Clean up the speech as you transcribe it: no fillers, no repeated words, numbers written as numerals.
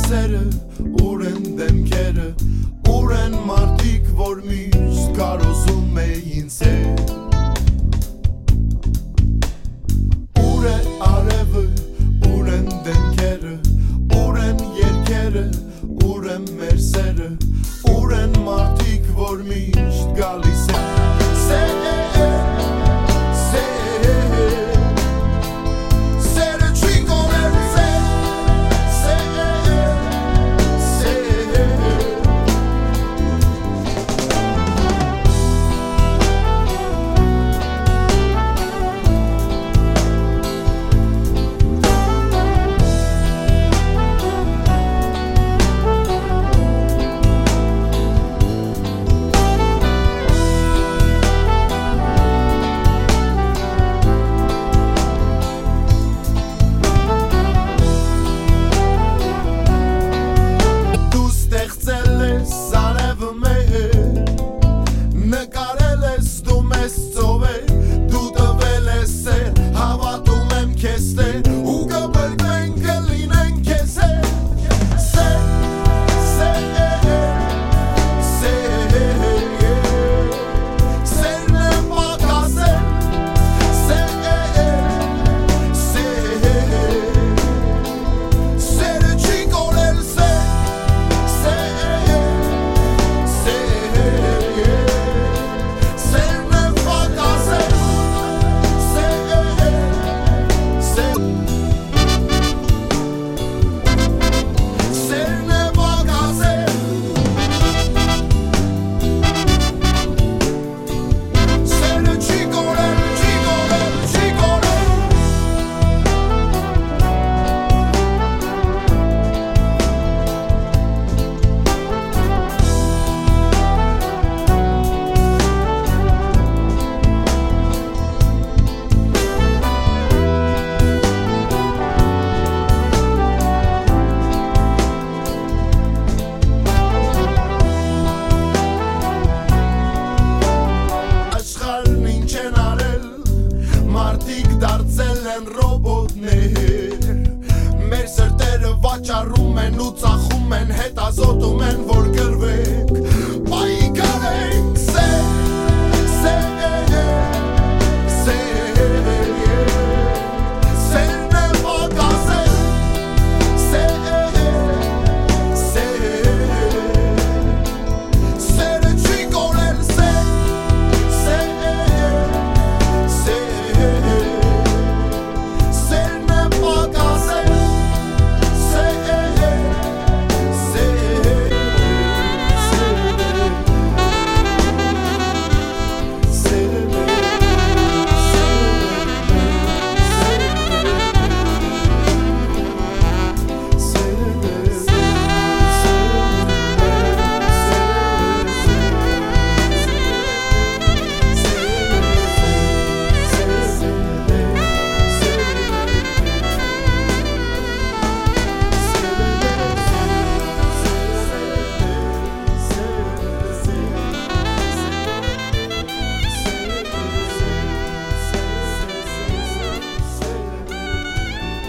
սերը, ուր են դեմքերը, ուր են մարդիկ, որ միշտ կարոզում էին սեր։ Ուր է արևը, ուր են դեմքերը, ուր են երկերը, ուր են մեր սերը, ուր են մարդիկ, որ միշտ գալիս են։ Մարդիկ դարձել են ռոբոտներ, մեր սրտերը վաճառում են ու ծախում են, հետազոտում են